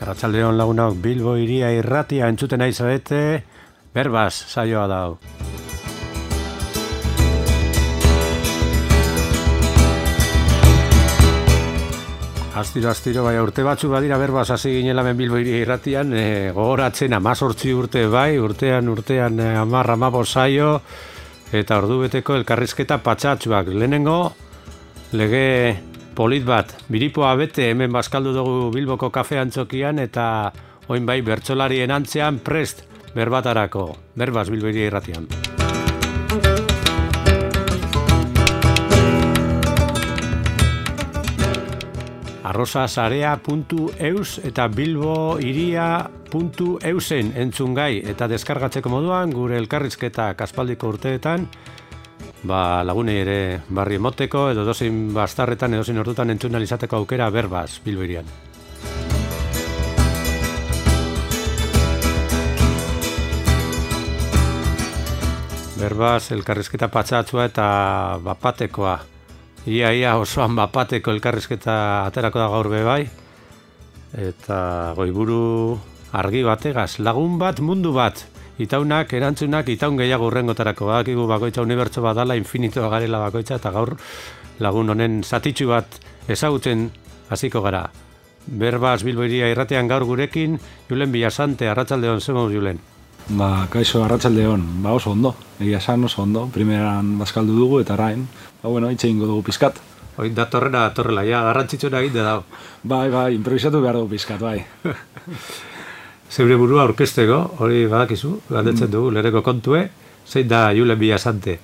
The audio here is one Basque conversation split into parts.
Arratsaldeon lagunok, Bilbo Hiria Irratia entzuten nahi zarete, berbaz saioa da hau. Astiro, bai, urte batzu badira berbaz hasi ginela hemen Bilbo Hiria Irratian, gogoratzen 18 urte bai, urtean 10-15 saio, eta ordubeteko elkarrizketa patxatxuak. Lehenengo, lege polit bat, biripoa bete hemen bazkaldu dugu Bilboko kafe antzokian, eta oin bai bertsolarien antzean prest berbatarako, berbaz Bilbo Hiria Irratian. arrosasarea.eus eta bilbohiria.eusen entzun gai eta deskargatzeko moduan gure elkarrizketak aspaldiko urteetan lagunei ere barri emoteko edo dozein bastarretan edozein ordutan entzun izateko aukera berbaz Bilbo Hirian. Berbaz elkarrizketa patxatzua eta bapatekoa. Ia osoan bapateko elkarrizketa aterako da gaur bai, eta goiburu argi bategaz, lagun bat, mundu bat, itaunak, erantzunak, itaun gehiago urrengotarako, badakigu bakoitza unibertso bat dala, infinitoa garela bakoitza, eta gaur lagun honen zatitxu bat ezagutzen hasiko gara. Berbaz Bilbo Hiria Irratean gaur gurekin, Julen Villasante, arratsaldeon, zemuz Julen? Kaixo, arratsaldeon, oso ondo, egia esan oso ondo, primeran bazkaldu dugu eta arain, itxe ingo dugu pizkat. Oin datorrela, ja, garrantzitsuna egite dago. Bai, improvisatu behar dugu pizkat, bai. Zeure burua orkesteko, hori badakizu, galdetzen dugu, lereko kontue, zein da Julen Villasante?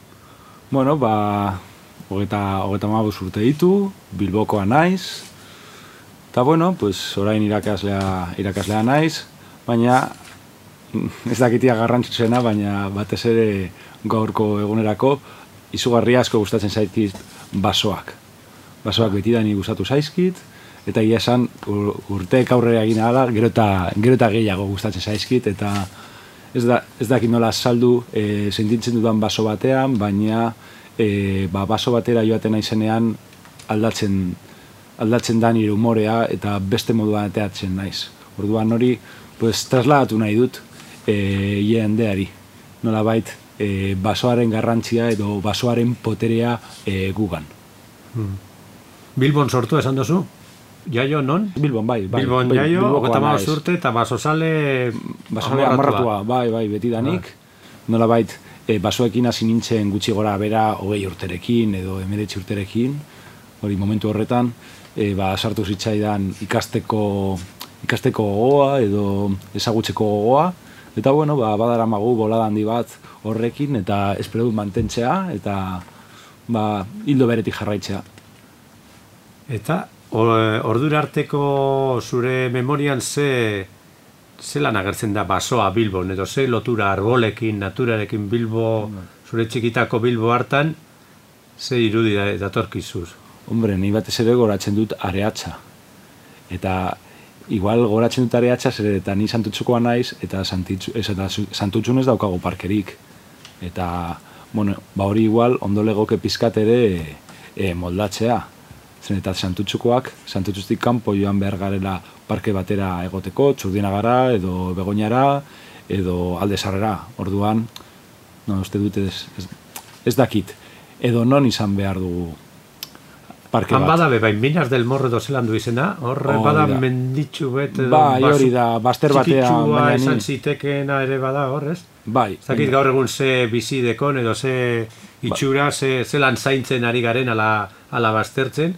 Hogeita urte ditu, Bilbokoa naiz, eta orain irakaslea naiz, baina ez dakitia garrantzitsena, baina batez ere gaurko egunerako izugarria asko gustatzen zaizkit basoak. Basoak betidani gustatu zaizkit, eta egia esan urteek aurrera egin ahala, gero eta gehiago gustatzen zaizkit, eta ez dakit nola saldu sentitzen dudan baso batean, baina baso batera joaten naizenean aldatzen da nire umorea eta beste moduan ateatzen naiz. Orduan hori trasladatu nahi dut jendeari. Nolabait basoaren garrantzia edo basoaren poterea gugan. Bilbon sortu esan duzu? Jaio non? Bilbon, bai. Bilbon jaio, 35 urte eta basosale amarratua. Bai, betidanik. Nolabait basoekin hasi nintzen gutxi gora bera 20 urterekin edo 19 urterekin. Hori momentu horretan, sartu zitzaidan ikasteko gogoa edo ezagutzeko gogoa. Eta badaramagu bolada handi bat horrekin eta espero dut mantentzea eta hildo beretik jarraitzea. Eta ordura arteko zure memorian ze lan agertzen da basoa Bilbon edo ze lotura arbolekin, naturarekin Bilbo, zure txikitako Bilbo hartan, ze irudi datorkizuz? Hombre, ni batez ere goratzen dut Areatza. Eta igual goratzen dut Areatza zer eta ni Santutxukoa naiz eta Santutxun ez daukago parkerik. Eta, hori igual ondo legoke pizkat ere moldatzea. Zen eta Santutxutik kanpo joan behar garela parke batera egoteko, Txurdinagara edo Begoñara edo Alde Sarrera. Orduan, uste dut ez dakit. Edo non izan behar dugu parke bat. Badabe, Minas del Morro edo zelan du izena, horre bada menditxu bet edo hori da, baster batean txikitsua esan zitekeena ere bada horrez? Bai. Zakit gaur egun ze bizi dekon edo ze itxura, zelan zaintzen ari garen ala baztertzen?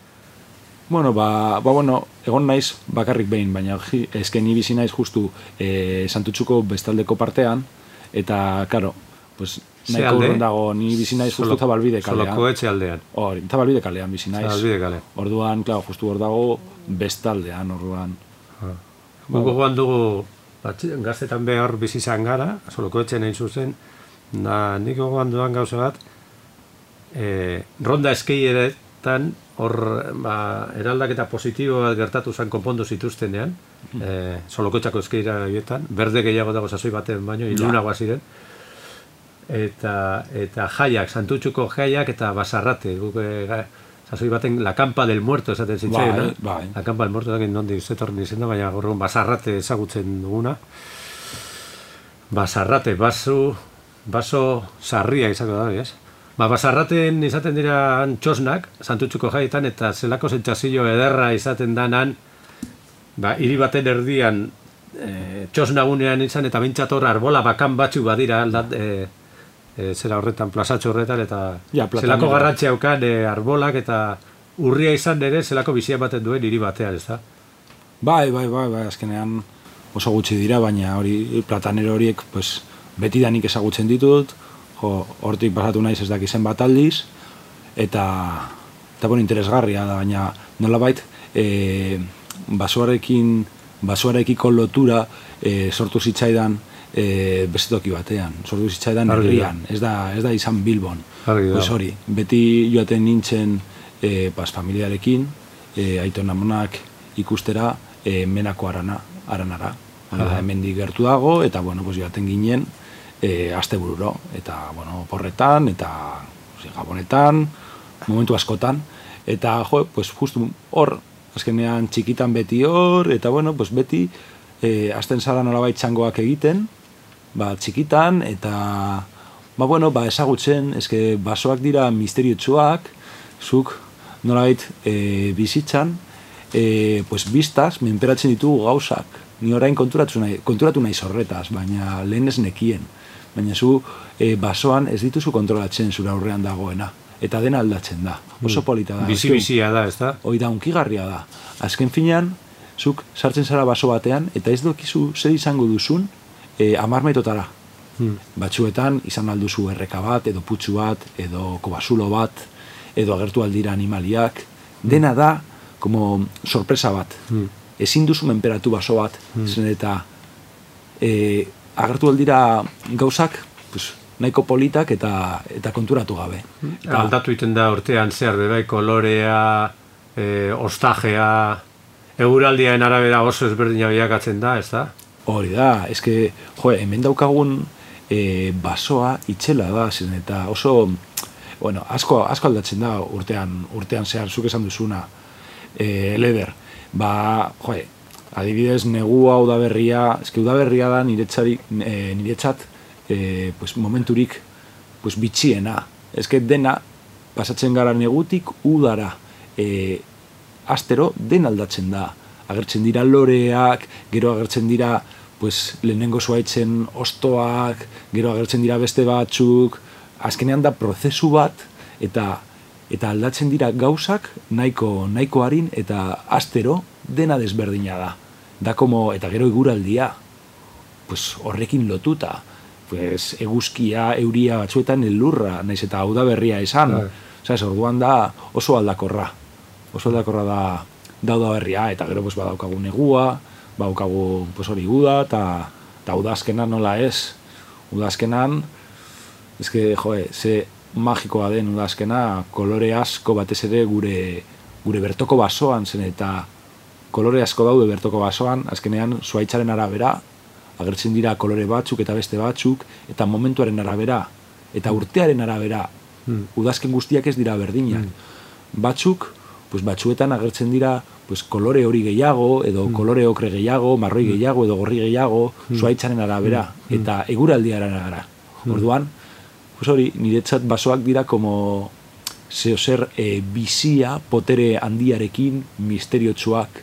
Egon naiz bakarrik behin, baina ezken ni bizi naiz justu Santutxuko bestaldeko partean, eta, karo, nahiko urrun dago, ni bizi naiz justu Zabalbide kalean. Solokoetxe aldean. Zabalbide kalean bizi naiz. Zabalbide kale. Orduan, justu hor dago bestaldean, orduan. Gugo goan dugu, gaztetan behar bizi izan gara, Solokoetxe nahi zuzen, nik gogoan dudan gauza bat, ronda eskeieretan, hor eraldaketa positibo bat gertatu zen konpondu zituztenean, Solokoetxako eskeira horietan, berde gehiago dago sasoi baten baino, ilunagoa ziren, eta jaiak, Santutxuko jaiak eta Basarrate, guk sasoi baten La Campa del Muerto esaten zitzaion, bai. La Campa del Muerto dakit nondi zetorren izen da, baina gaur egun Basarrate ezagutzen duguna. Basarrate, baso sarria izango da, ez? Basarraten izaten dira txosnak, Santutxuko jaietan, eta zelako sentsazio ederra izaten danan, hiri baten erdian txosnagunean izan, eta bintzator arbola bakan batzu badira, zera horretan, plazatxo horretan, eta zelako garrantzia haukan arbolak, eta urria izan ere, zelako bizia baten duen hiri batean, ez da? Bai, azkenean oso gutxi dira, baina hori platanero horiek, pues, beti danik ezagutzen ditut, hortik pasatu naiz ez dakizen bat aldiz, eta interesgarria da, baina nolabait basoarekiko lotura sortu zitzaidan beste toki batean, sortu zitzaidan herrian, ez da izan Bilbon. Pues hori, beti joaten nintzen familiarekin, aiton amonak ikustera Menako Aranara. Hemendik gertu dago, eta joaten ginen astebururo, eta porretan, eta gabonetan, momentu askotan, eta justu hor, azkenean txikitan beti hor, eta beti azten zara nolabait txangoak egiten, txikitan, eta ezagutzen, eske basoak dira misteriotsuak, zuk nolabait bizitzan, biztaz, menperatzen ditugu gauzak. Ni orain konturatu naiz horretaz, baina lehen ez nekien. Baina zu basoan ez dituzu kontrolatzen zure aurrean dagoena. Eta dena aldatzen da. Oso polita da. Bizi-bizia da, ez da? Hoi da, unkigarria da. Azken finean, zuk sartzen zara baso batean, eta ez dokizu zer izango duzun 10 metrotara. Batzuetan, izan alduzu erreka bat, edo putzu bat, edo kobasulo bat, edo agertu aldira animaliak. Dena da, como sorpresa bat. Ezin duzu menperatu baso bat, zen eta agertu aldira gauzak nahiko politak eta konturatu gabe. Aldatu iten da urtean zehar bebai, kolorea, ostajea, eguraldiaen arabera oso ezberdina bilakatzen da, ez da? Hori da, eske, hemen daukagun basoa itxela da, zen eta oso, asko aldatzen da urtean zehar, zuk esan duzuna, leder. Adibidez, negua udaberria, eske udaberria da niretzat momenturik bitxiena. Eske dena pasatzen gara negutik udara. Astero den aldatzen da. Agertzen dira loreak, gero agertzen dira lehenengo zuaitzen ostoak, gero agertzen dira beste batzuk. Azkenean da prozesu bat, eta aldatzen dira gauzak nahiko harin, eta astero dena desberdina da. Eta gero eguraldia, horrekin lotuta, eguzkia, euria batzuetan elurra, naiz eta udaberria esan. Orduan da oso aldakorra. Oso aldakorra da udaberria, eta gero badaukagu negua, badaukagu hori uda, eta udazkenan nola ez. Udazkenan, ze magikoa den udazkena, kolore asko batez ere gure bertoko basoan zen, eta kolore asko daude bertoko basoan, azkenean zuaitzaren arabera, agertzen dira kolore batzuk eta beste batzuk, eta momentuaren arabera, eta urtearen arabera, udazken guztiak ez dira berdinak. Batzuk, batzuetan agertzen dira kolore hori gehiago, edo kolore okre gehiago, marroi gehiago, edo gorri gehiago, zuaitzaren arabera, eta eguraldiaren arabera. Orduan, hori, niretzat basoak dira como zeozer bizia, potere handiarekin, misteriotsuak.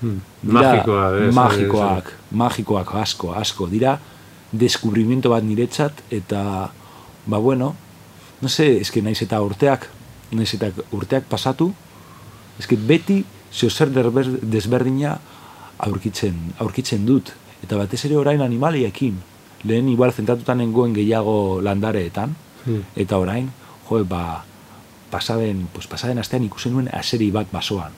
Magikoak, asko. Dira, deskubrimiento bat niretzat, eta, no se, eske naiz eta urteak pasatu, eske beti zeozer desberdina aurkitzen dut. Eta batez ere orain animaliekin. Lehen igual zentratutan nengoen gehiago landareetan, eta orain, pasaden astean ikusi nuen aseri bat basoan.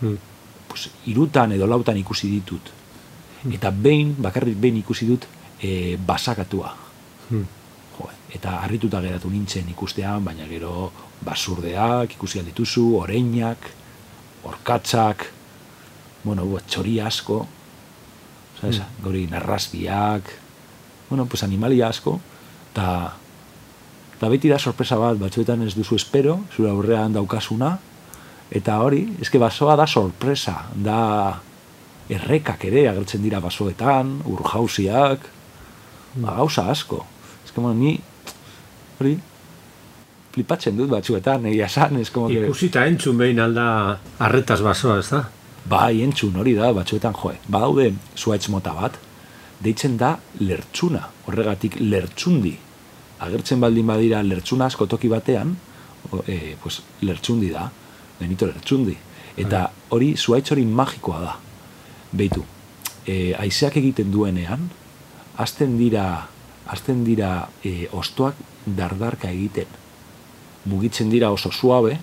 3 edo 4 ikusi ditut. Eta bakarrik behin ikusi dut basakatua. Eta harrituta geratu nintzen ikustean, baina gero basurdeak ikusi aldituzu, oreinak, orkatzak, txori asko, gori narrazbiak, animalia asko, eta beti da sorpresa bat, batzuetan ez duzu espero, zure aurrean daukasuna, Eta hori, eske basoa da sorpresa, da errekak ere agertzen dira basoetan, urjauziak, gauza asko. Eske, ni hori flipatzen dut batzuetan, egia esan, Ikusita entzun behin alda arretaz basoa, ez da? Bai, entzun hori da, batzuetan, badaude zuhaitz mota bat, deitzen da lertsuna, horregatik lertsundi. Agertzen baldin badira lertsuna asko toki batean, pues lertsundi da, Benito Lertsundi. Eta hori, zuhaitz hori magikoa da. Beitu, haizeak egiten duenean, hasten dira ostoak dardarka egiten. Mugitzen dira oso suabe,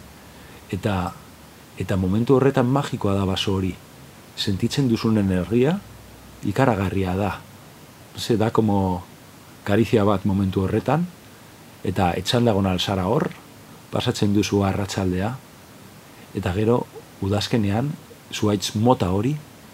eta momentu horretan magikoa da baso hori. Sentitzen duzun energia, ikaragarria da. Da como karizia bat momentu horretan, eta etxan dagoen alzara hor, pasatzen duzu arratsaldea, eta gero, udazkenean, zuhaitz mota hori,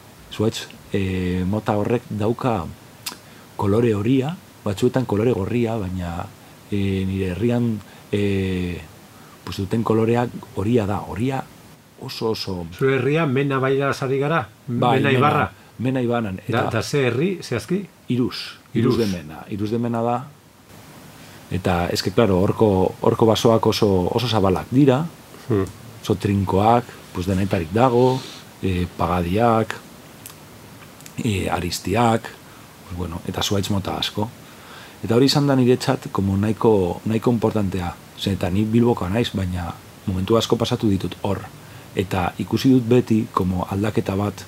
mota horrek dauka kolore horia, batzuetan kolore gorria, baina nire herrian duten koloreak horia da, horia oso. Zure herria Mena baira sari gara? Bai, Mena Ibarra? Mena Ibaran. Da ze herri, zehazki? Iruz de Mena da. Eta, eske, klaro, horko basoak oso zabalak dira, oso trinkoak, denetarik dago, pagadiak, aristiak, eta zuhaitz mota asko. Eta hori izan da niretzat, nahiko importantea. Eta ni Bilbokoa naiz, baina momentu asko pasatu ditut hor. Eta ikusi dut beti, aldaketa bat,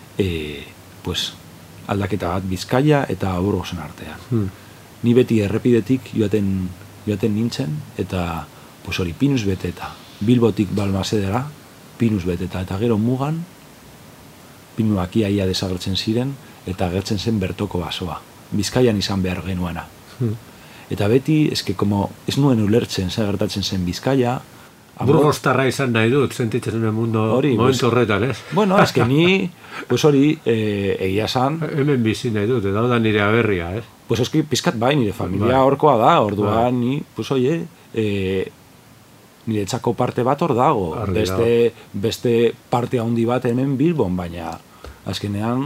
aldaketa bat Bizkaia eta Burgosen artean. Ni beti errepidetik joaten nintzen, eta hori Pinuz beteta. Bilbotik Balmasedera, Pinuz beteta. Eta gero mugan, Pinuak ia desagertzen ziren, eta agertzen zen bertoko basoa. Bizkaian izan behar genuena. Eta beti, ez nuen ulertzen, gertatzen zen Bizkaia. Burgostarra izan nahi dut, sentitzen duen momentu horretan, ez? Bueno, eske ni, hori, egia esan. Hemen bizi nahi dut, eta da nire aberria, ez? Pues eski, pizkat bai, nire familia horkoa da, orduan ni, nire txako parte bat hor dago. Beste parte handi bat hemen Bilbon, baina azkenean,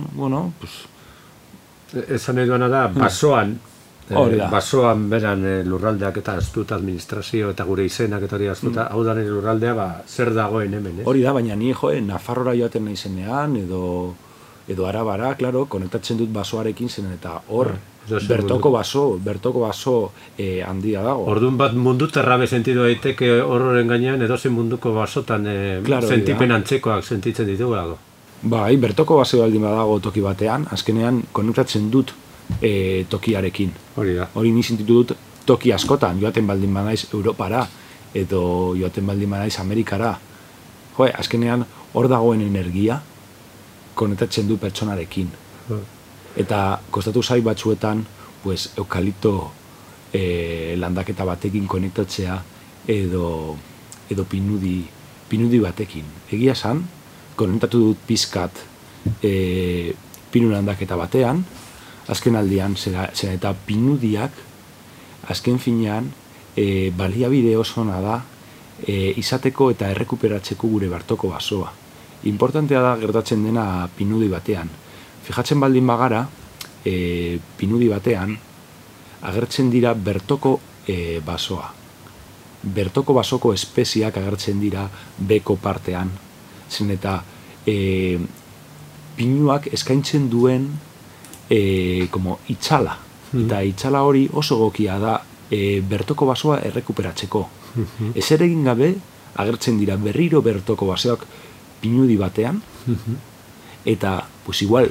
esan nahi duena da, basoan beran lurraldeak eta astuta administrazio eta gure izenak eta hori astuta, hau da nire lurraldea, zer dagoen hemen, ez? Hori da, baina ni Nafarrora joaten nahi zenean, edo Arabara, klaro, konektatzen dut basoarekin zen, eta hor, bertoko baso handia dago. Orduan bat mundu terrabe sentidu daiteke horren gainean, edozen munduko basotan sentipen antzekoak sentitzen ditugu dago. Bai, bertoko baso baldin badago toki batean, azkenean konektatzen dut tokiarekin. Hori ni sentitu dut toki askotan, joaten baldin banaiz Europara, edo joaten baldin banaiz Amerikara. Azkenean hor dagoen energia konektatzen du pertsonarekin. Eta kostatu zai batzuetan, eukalipto landaketa batekin konektatzea edo pinudi batekin. Egia esan, konektatu dut pizkat pinu landaketa batean, azken aldian, zen eta pinudiak, azken finean, baliabide osona da, izateko eta errekuperatzeko gure bertoko basoa. Importantea da gertatzen dena pinudi batean. Fijatzen baldin bagara, pinudi batean, agertzen dira bertoko basoa. Bertoko basoko espeziak agertzen dira beko partean. Zen eta pinuak eskaintzen duen itxala. Eta itxala hori oso gokia da bertoko basoa errekuperatzeko. Ezer egin gabe, agertzen dira berriro bertoko basoak pinudi batean, eta, igual,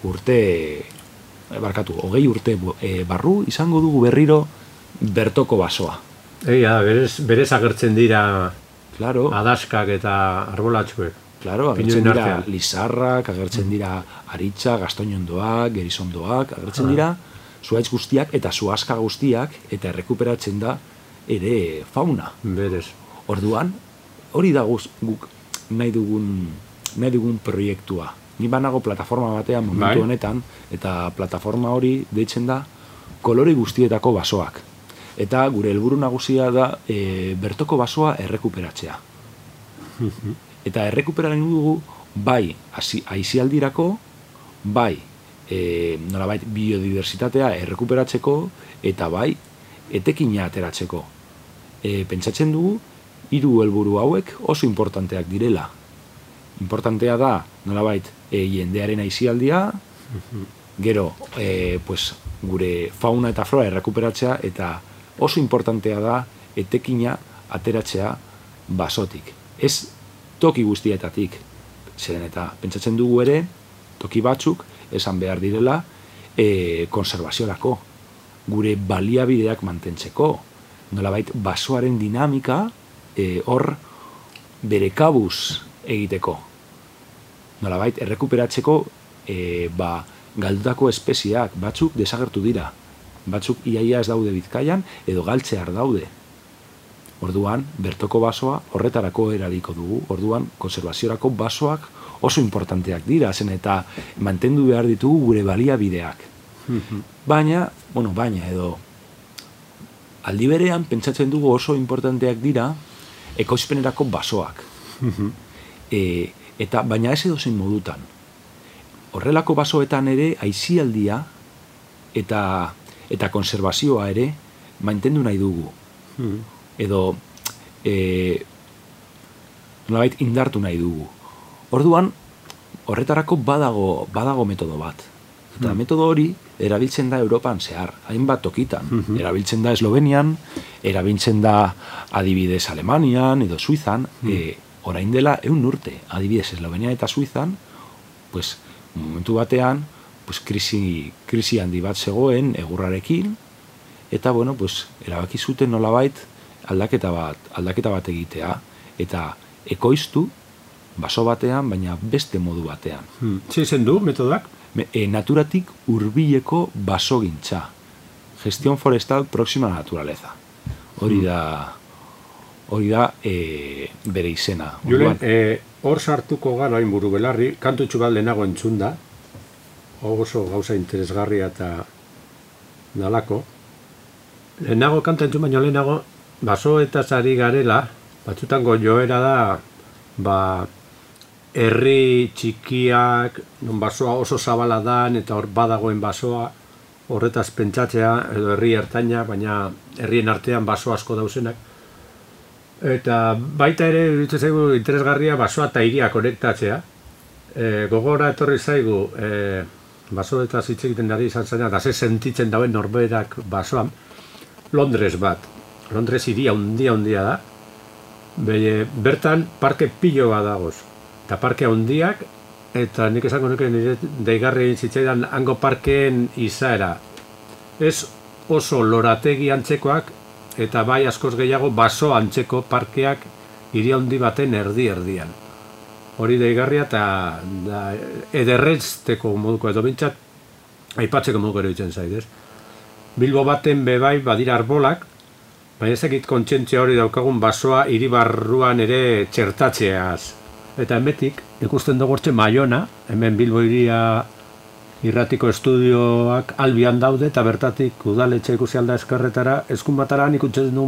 hogei urte barru, izango dugu berriro bertoko basoa. Berez agertzen dira adaskak eta arbolatxuek. Agertzen dira lizarrak, agertzen dira aritza, gastoinondoak, gerizondoak, agertzen dira zuhaitz guztiak eta zuazka guztiak, eta errekuperatzen da ere fauna. Berez. Orduan, hori da guk nahi dugun proiektua. Ni banago plataforma batean momentu honetan, eta plataforma hori deitzen da kolore guztietako basoak. Eta gure helburu nagusia da bertoko basoa errekuperatzea. Eta errekuperaren dugu, bai, aisialdirako, bai, nolabait biodiversitatea errekuperatzeko, eta bai, etekina ateratzeko. Pentsatzen dugu, 3 helburu hauek oso importanteak direla. Importantea da, nolabait, jendearen aisialdia, gero, gure fauna eta flora errekuperatzea, eta oso importantea da, etekina ateratzea basotik. Ez toki guztietatik, zeren eta pentsatzen dugu ere, toki batzuk esan behar direla konservaziorako, gure baliabideak mantentzeko, nolabait basoaren dinamika hor bere kabuz egiteko, nolabait errekuperatzeko galdutako espeziak batzuk desagertu dira, batzuk iaia ez daude Bizkaian edo galtzear daude. Orduan, bertoko basoa horretarako erabiko dugu. Orduan, konservaziorako basoak oso importanteak dira, zen eta mantendu behar ditugu gure baliabideak. Baina edo aldi berean pentsatzen dugu oso importanteak dira ekoizpenerako basoak. Baina ez edozein modutan. Horrelako basoetan ere aisialdia eta konservazioa ere mantendu nahi dugu. Edo nolabait indartu nahi dugu. Orduan, horretarako badago metodo bat. Eta metodo hori erabiltzen da Europan zehar, hainbat tokitan. Erabiltzen da Eslovenian, erabiltzen da adibidez Alemanian edo Suizan, orain dela 100 urte, adibidez Eslovenian eta Suizan, momentu batean, krisi handi bat zegoen egurrarekin, eta erabaki zuten nolabait aldaketa bat egitea, eta ekoiztu baso batean, baina beste modu batean. Zer du metodak? Naturatik hurbileko basogintza. Gestión forestal próxima a la naturaleza. Hori da bere izena. Julen, hor sartuko gara hain buru belarri, kantutxu bat lehenago entzun da, oso gauza interesgarria eta dalako. Lehenago kanta entzun baino lehenago, basoetaz ari garela, batzutango joera da, herri txikiak, non basoa oso zabala dan, eta hor badagoen basoa, horretaz pentsatzea, edo herri ertaina, baina herrien artean baso asko dauzenak. Eta baita ere, iruditzen zaigu interesgarria basoa eta hiria konektatzea. Gogora etorri zaigu, basoetaz hitz egiten dari izan zaina, eta ze sentitzen dauen norberak basoan, Londres bat. Londres hiria handia da. Bertan parke pilo bat dagoz. Eta parke handiak, eta nik esango nuke nire deigarri zitzaidan hango parkeen izaera. Ez oso lorategi antzekoak, eta bai askoz gehiago baso antzeko parkeak hiria handi baten erdian. Hori deigarria eta ederrezteko moduko, edo bintzat aipatzeko moduko eruditzen zait, ez? Bilbo baten bebai badira arbolak, baina ezakit kontzientzia hori daukagun basoa hiri barruan ere txertatzeaz. Eta hemetik, ikusten dugu hortxe Maiona, hemen Bilbo hiria irratiko estudioak albian daude, eta bertatik udaletxe ikusi alda eskerretara, eskun bataran ikusten dugu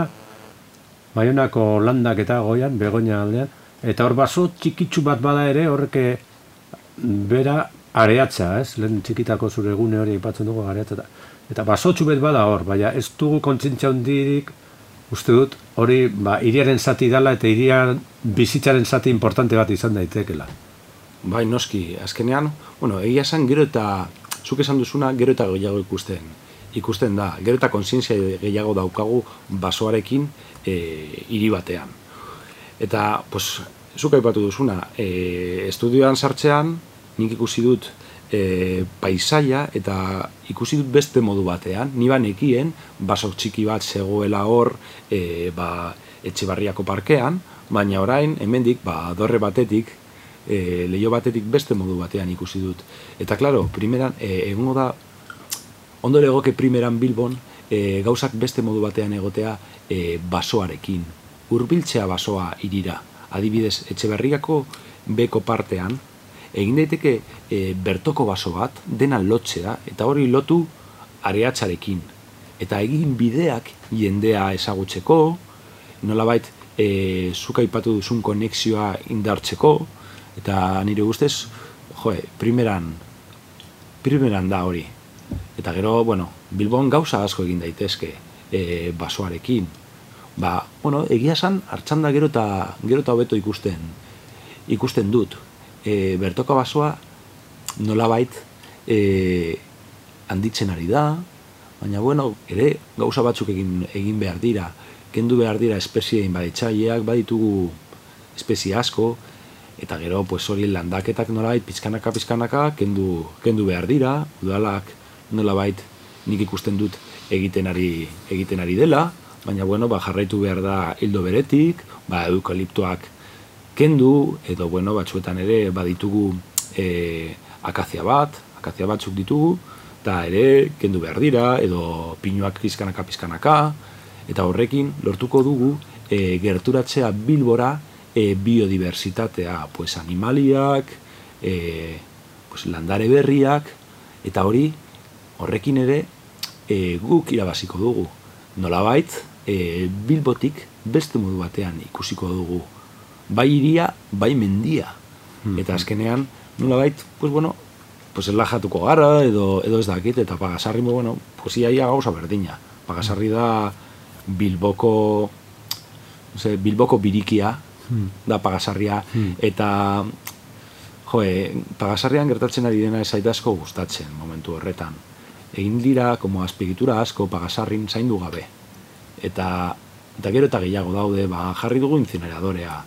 Maionako landak eta goian, Begoña aldean, eta hor baso txikitsu bat bada ere, horreke bera areatza, ez? Lehen txikitako zure gune hori aipatzen dugu areatza. Eta basotxu bet bada hor, baina ez dugu kontzientzia handirik, uste dut, hori hiriaren zati dela eta hirian bizitzaren zati importante bat izan daitekela. Bai, noski, azkenean, egia esan gero eta, zuk esan duzuna, gero eta gehiago ikusten da, gero eta kontzientzia gehiago daukagu basoarekin hiri batean. Eta, zuk aipatu duzuna, estudioan sartzean, nik ikusi dut paisaia eta ikusi dut beste modu batean. Ni banekien baso txiki bat zegoela hor Etxebarriako parkean, baina orain hemendik dorre batetik, leiho batetik beste modu batean ikusi dut. Eta klaro, primeran egongo da ondo legoke primeran Bilbon gauzak beste modu batean egotea basoarekin. Hurbiltzea basoa hirira. Adibidez, Etxebarriako beko partean egin daiteke bertoko baso bat, dena lotzea, eta hori lotu areatzarekin. Eta egin bideak jendea ezagutzeko, nolabait zuk aipatu duzun konexioa indartzeko, eta nire ustez, primeran da hori. Eta gero, Bilbon gauza asko egin daitezke basoarekin. Egia esan, hartzanda gero eta hobeto ikusten dut. Bertoko basoa nolabait handitzen ari da, baina ere gauza batzuk egin behar dira. Kendu behar dira espezie inbaditzaileak, baditugu espezie asko, eta gero hori landaketak nolabait pizkanaka kendu behar dira, udalak nolabait nik ikusten dut egiten ari dela, baina jarraitu behar da hildo beretik, eukaliptoak kendu, edo batzuetan ere baditugu akazia batzuk ditugu, eta ere kendu behar dira, edo pinuak pizkanaka, eta horrekin lortuko dugu gerturatzea Bilbora biodiversitatea, animaliak, landare berriak, eta horrekin ere guk irabaziko dugu. Nolabait, Bilbotik beste modu batean ikusiko dugu. Bai hiria, bai mendia. Eta azkenean, nolabait, erlajatuko gara, edo ez dakit, eta Pagasarri, iaia gauza berdina. Pagasarri da Bilboko birikia, da Pagasarria, eta Pagasarrian gertatzen ari dena ez zait asko gustatzen momentu horretan. Egin dira, azpiegitura asko Pagasarrin zaindu gabe. Eta gero eta gehiago daude, jarri dugu incineradorea.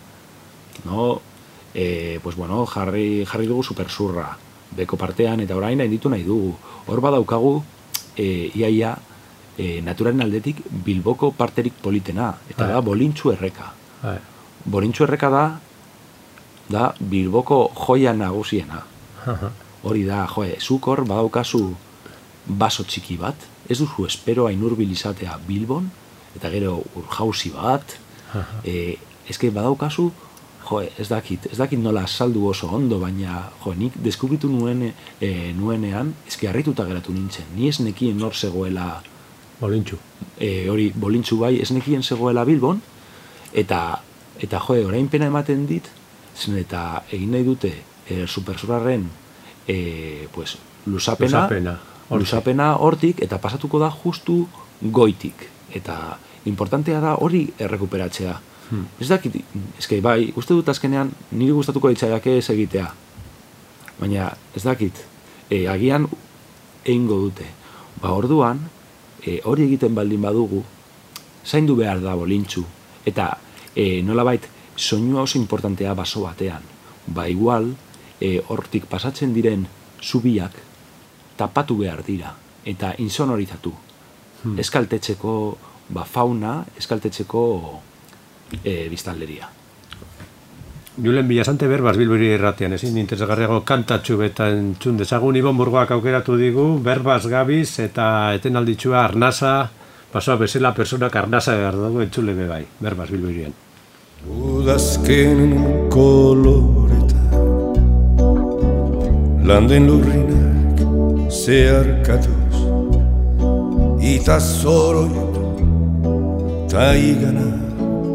Jarri dugu supersurra, beko partean, eta orain ditu nahi dugu. Hor badaukagu, iaia, naturaren aldetik Bilboko parterik politena, eta da Bolintxu erreka. Bolintxu erreka da Bilboko joia nagusiena. Hori da, zuk hor badaukazu baso txiki bat, ez duzu espero hain hurbil izatea Bilbon, eta gero urjauzi bat, eske badaukazu, ez dakit nola saldu oso ondo, baina nik deskubritu nuenean, eske harrituta geratu nintzen, ni ez nekien nor zegoela Bolintxu. Hori, Bolintxu bai, ez nekien zegoela Bilbon, eta orain pena ematen dit, zen eta egin nahi dute supersurraren lusapena hortik, eta pasatuko da justu goitik. Eta importantea da hori errekuperatzea. Ez dakit, eske bai, uste dut azkenean niri gustatuko ditzaiake ez egitea. Baina ez dakit, agian egingo dute. Orduan, hori egiten baldin badugu, zaindu behar da Bolintxu. Eta nolabait, soinua oso importantea baso batean. Igual, hortik pasatzen diren zubiak tapatu behar dira, eta insonorizatu. Eskaltetzeko fauna, eskaltetzeko biztanleria. Julen Villasante Berbas Bilbori irratian, ezin interesgarriago kantatxu beta entzun dezagun, Ibon Burgoak aukeratu digu, Berbas gabiz eta etenalditxua arnasa, pasoa bezala personak arnasa behar dugu entzule bebai, Berbas Bilborian. Udazken koloreta landen lurrinak zeharkatuz ita zoroit ta iganak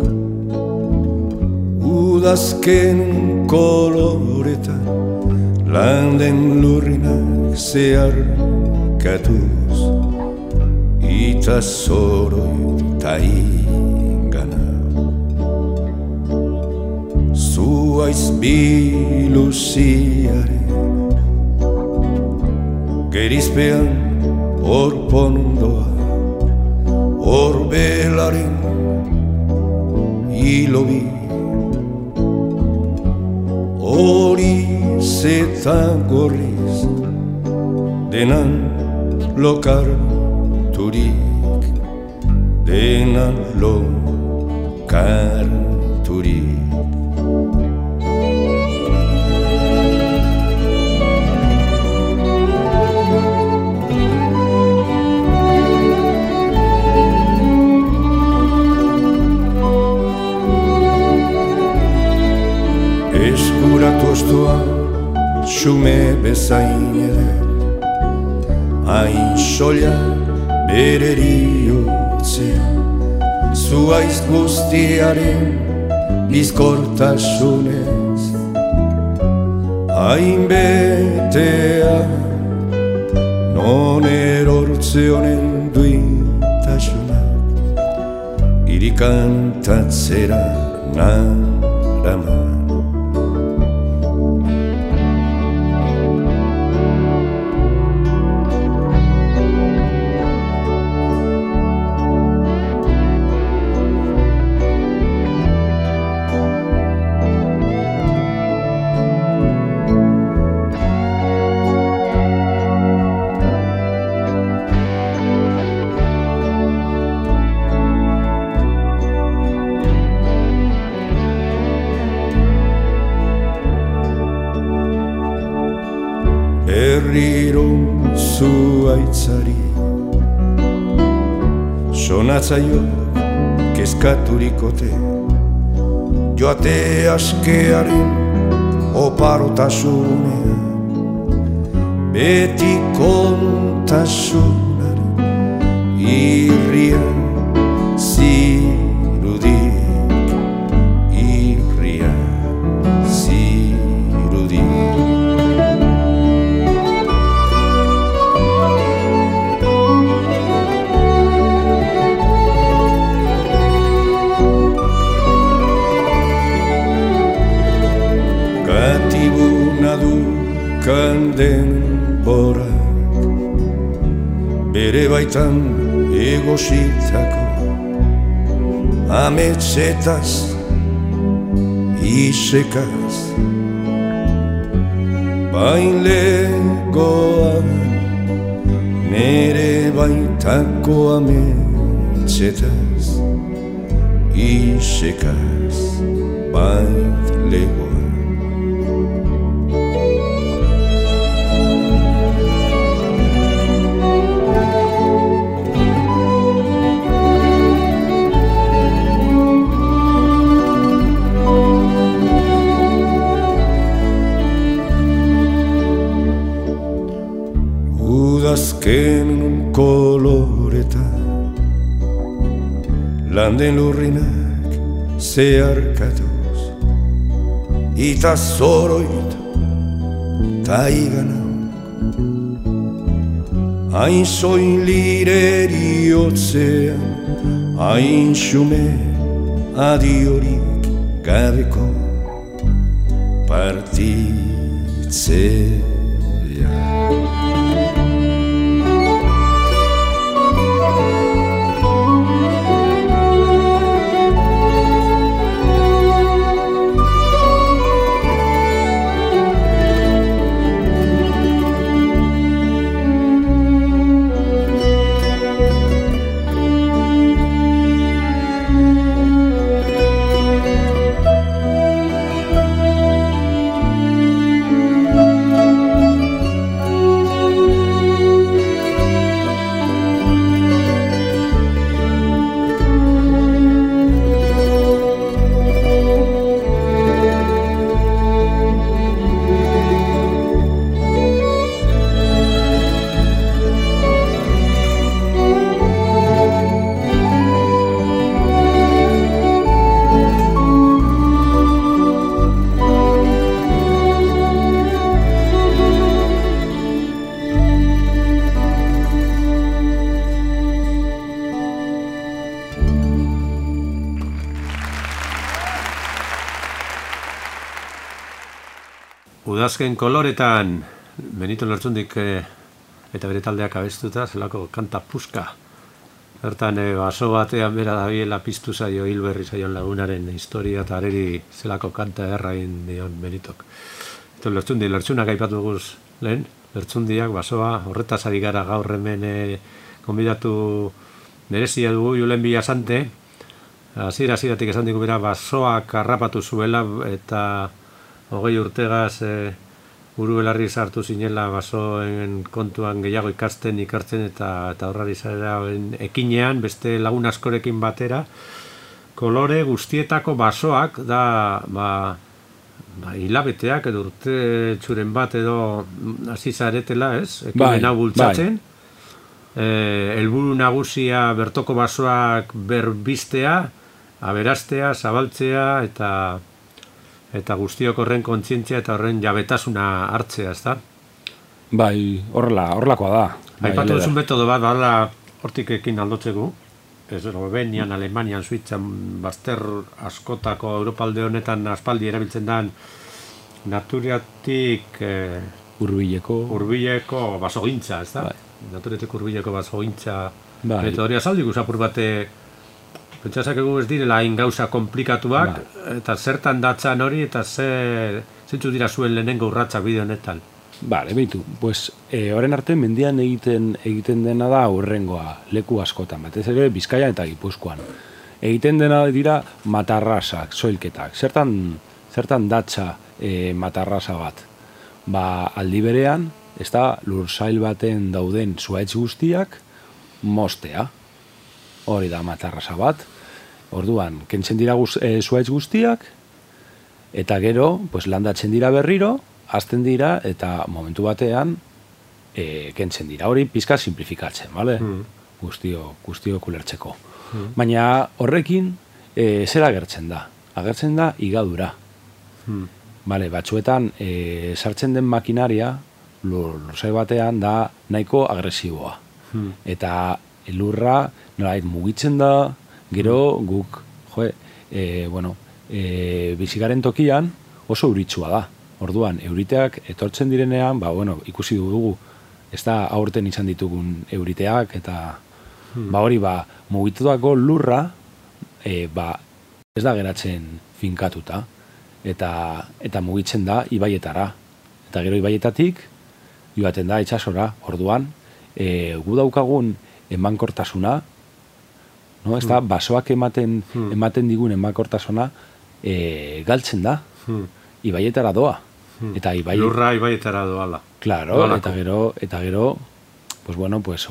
udazken koloreta landen lurrinak zeharkatuz ita zoroit ta iganak zuaiz biluziaren gerizpean orpondoa orbelaren hilobi horiz eta gorriz denan lokarturik denan lokarturik. Eskuratu ostoa, xume bezain eder, hain soila bereri utzean, zuaiz guztiaren bizkortasunez. Hainbetea non erortze honen duintasunak irikantatzera naraman. Berriro zuaitzari sonatzaiok kezkaturikote joate askearen oparotasunea beti kontasunaren irria zirudik irria zirudik. Dukan denborak bere baitan egositako ametsetaz isekaz bain legoan nere baitako ametsetaz isekaz bain legoan. Udazken koloretan landen lurrinak zeharkatuz ita zoroit taiganak hain soilireriotzean hain xume adiorik gabeko partitzea. Udazken koloretan Benito Lertxundik eta bere taldeak abestuta zelako kanta puska. Bertan baso batean bera dabiela piztu zaio hilberri zaion lagunaren historia eta areri zelako kanta errain dion Benitok. Eta Lertxunak aipatu guz lehen, Lertxundiak basoa horretaz ari gara gaur hemen konbidatu berezia dugu Julen Villasante. Hasieratik esan digu bera basoak harrapatu zuela eta 20 urtegaz buru belarri sartu zinela basoen kontuan gehiago ikartzen eta horrari zara ekinean beste lagun askorekin batera kolore guztietako basoak da hilabeteak edo urte txuren bat edo hasi zaretela, ez? Ekimen hau bultzatzen. helburu nagusia bertoko basoak berbistea, aberastea, zabaltzea eta guztiok horren kontzientzia eta horren jabetasuna hartzea, ezta? Bai, horrelakoa da. Aipatu duzun metodo bat, bada hortik ekin aldotzeko, Eslovenian, Alemanian, Suitzan, bazter askotako Europalde honetan aspaldi erabiltzen den naturiatik hurbileko basogintza, ez da? Bai. Naturiatik hurbileko basogintza metodoria saldik usapur bate pentsazakegu ez direla hain gauza komplikatuak, eta zertan datzan hori, eta zentzu dira zuen lehenengo urratsak bide honetan. Bale, behitu, pues, horren arte mendian egiten dena da urrengoa, leku askotan, batez ere Bizkaian eta Gipuzkoan. Egiten dena dira matarrasak, soilketak. Zertan datza matarrasa bat? Ba, aldi berean, ez da lursail baten dauden zuhaitz guztiak mostea. Hori da matarrasa bat. Orduan, kentzen dira zuhaitz guztiak, eta gero, pues, landatzen dira berriro, azten dira, eta momentu batean kentzen dira. Hori pizka simplifikatzen, bale? Guztio kulertzeko. Baina horrekin, zer agertzen da? Agertzen da higadura. Bale, batzuetan, sartzen den makinaria, lursail batean da nahiko agresiboa. Eta lurra nolait mugitzen da, gero guk, bizigaren tokian oso euritsua da. Orduan, euriteak etortzen direnean, ikusi dugu, ez da aurten izan ditugun euriteak, eta hori, mugitutako lurra, ez da geratzen finkatuta, eta mugitzen da ibaietara. Eta gero ibaietatik, joaten da itsasora. Orduan, gu daukagun emankortasuna, no? Ez da, basoak ematen digun emankortasuna galtzen da, ibaietara doa. Lurra ibaietara doala. Claro, eta gero, pues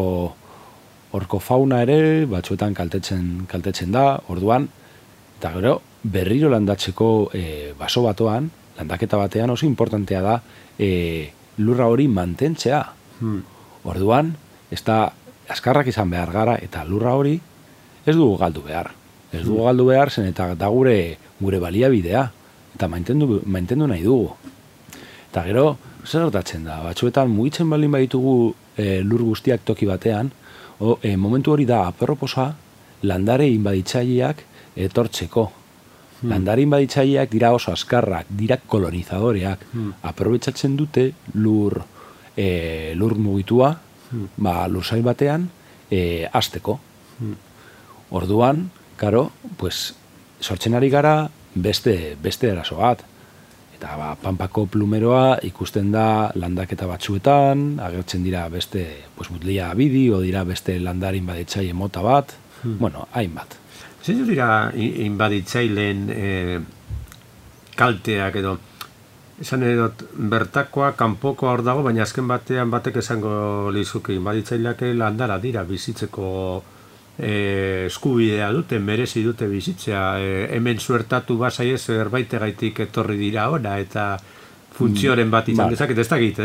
horko fauna ere, batzuetan kaltetzen da, orduan, eta gero, berriro landatzeko baso batoan, landaketa batean oso importantea da lurra hori mantentzea. Orduan, ez da azkarrak izan behar gara, eta lurra hori ez dugu galdu behar. Ez dugu galdu behar, zen eta da gure baliabidea, eta mantendu nahi dugu. Eta gero, zer gertatzen da, batzuetan mugitzen baldin baditugu lur guztiak toki batean, momentu hori da aproposa landare inbaditzaileak etortzeko. Landare inbaditzaileak dira oso azkarrak, dira kolonizadoreak, aprobetxatzen dute lur mugitua, lursail batean hasteko. Orduan, karo, sortzen ari gara beste eraso bat. Eta panpako plumeroa ikusten da landaketa batzuetan, agertzen dira beste mutlia abidi, o dira beste landare inbaditzaile mota bat, hainbat. Zein dira inbaditzaileen kalteak edo? Esan edot, bertakoa, kanpokoa hor dago, baina azken batean batek esango lizuke inbaditzaileak landara dira bizitzeko eskubidea dute, merezi dute bizitzea, hemen suertatu basaiez zerbaitegatik etorri dira ona, eta funtzioren bat izan dezaket, ez dakit,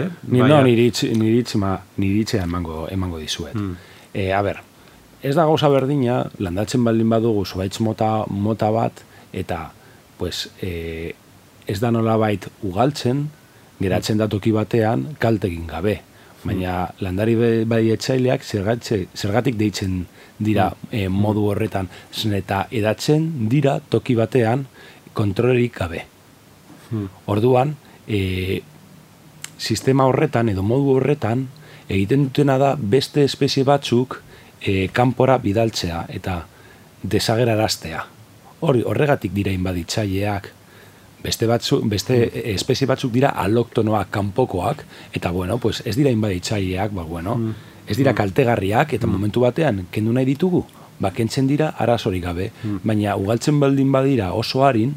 niritzea emango dizuet. Ez da gauza berdina, landatzen baldin badugu zuhaitz mota bat, eta ez da nolabait ugaltzen, geratzen da toki batean kaltegin gabe. Baina landari baditzaileak zergatik deitzen dira modu horretan, eta edatzen dira toki batean kontrolerik gabe. Orduan, sistema horretan edo modu horretan egiten dutena da beste espezie batzuk kanpora bidaltzea eta desageraraztea. Horregatik dira inbaditzaileak. Beste espezie batzuk dira aloktonoak, kanpokoak, eta ez dira inbaditzaileak, ez dira kaltegarriak, eta momentu batean kendu nahi ditugu, kentzen dira arazorik gabe, baina ugaltzen baldin badira oso harin,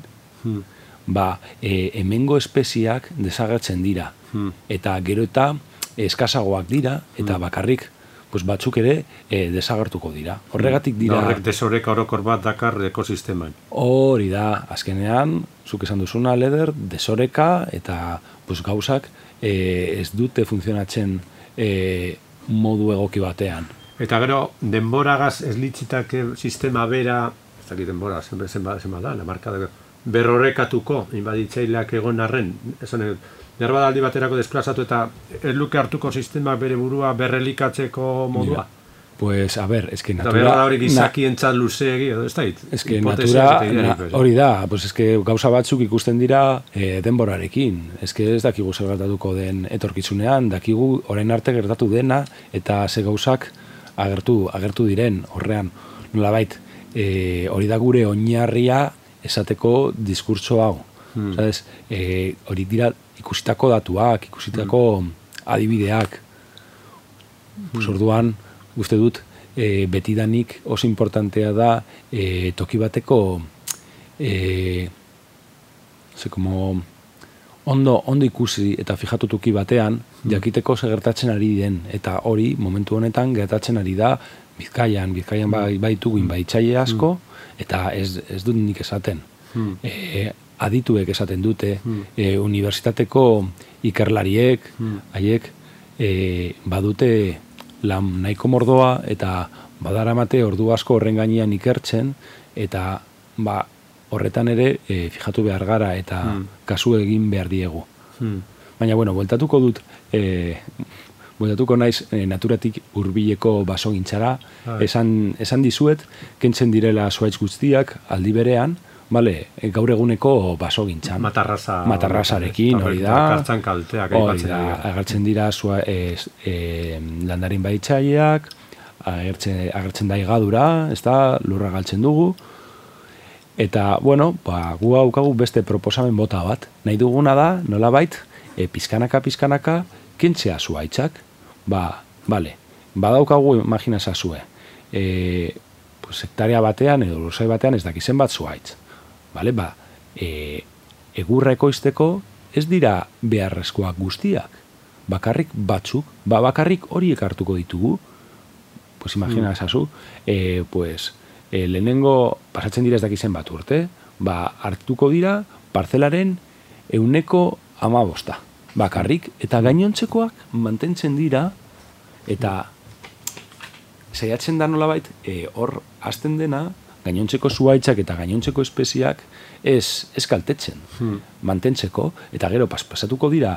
hemengo espeziak desagertzen dira, eta gero eta eskasagoak dira, eta bakarrik batzuk ere desagertuko dira. Horregatik dira... Horrek desoreka orokor bat dakar ekosisteman. Hori da, azkenean, zuk esan duzuna, Leder, desoreka eta gauzak ez dute funtzionatzen modu egoki batean. Eta gero, denboragaz ez litzitake sistema bera, ez dakit denbora, zenba da, marka berrorrekatuko, inbaditzaileak egon arren, esan berbadaldi baterako desplazatu eta ez luke hartuko sistema bere burua berrelikatzeko modua? Pues, a ver, es que natura... Eta berda hori gizakientzat luzeegi, edo ez da hit? Es que natura, hori da, pues es que gauza batzuk ikusten dira denborarekin. Es que ez dakigu zer gertatuko den etorkizunean, dakigu orain arte gertatu dena, eta ze gauzak agertu diren horrean. Nolabait, hori da gure oinarria esateko diskurtso hau. Sabes, hori dira ikusitako datuak, ikusitako adibideak. Pues orduan, uste dut, betidanik oso importantea da toki bateko ondo ikusi eta fijatu toki batean jakiteko ze gertatzen ari den, eta hori momentu honetan gertatzen ari da Bizkaian baitugu inbaitzaile asko, eta ez dut nik esaten. Adituek esaten dute, unibertsitateko ikerlariek, haiek badute lan nahiko mordoa eta badaramate ordu asko horren gainean ikertzen, eta horretan ere fijatu behar gara eta kasu egin behar diegu. Baina, bueno, bueltatuko naiz naturatik hurbileko basogintzara, esan dizuet, kentzen direla zuaitz guztiak aldi berean, gaur eguneko basogintzan. Matarrasarekin, hori da. Agertzen dira landarin baitzaileak, agertzen da higadura, lurra galtzen dugu. Eta, bueno, gu haukagu beste proposamen bota bat. Nahi duguna da, nolabait, pizkanaka, kentzea zuaitzak. Badaukagu, imagina zazue, hektarea batean edo luzai batean ez dakizen bat zuaitz. Egurra ekoizteko ez dira beharrezkoak guztiak. Bakarrik batzuk, bakarrik horiek hartuko ditugu. Pues imagina ezazu, lehenengo pasatzen dira ez dakizen bat urte, hartuko dira parzelaren 15%. Bakarrik, eta gainontzekoak mantentzen dira, eta saiatzen da nolabait, hor hasten dena, gainontzeko zuaitzak eta gainontzeko espeziak ez kaltetzen, mantentzeko, eta gero pasatuko dira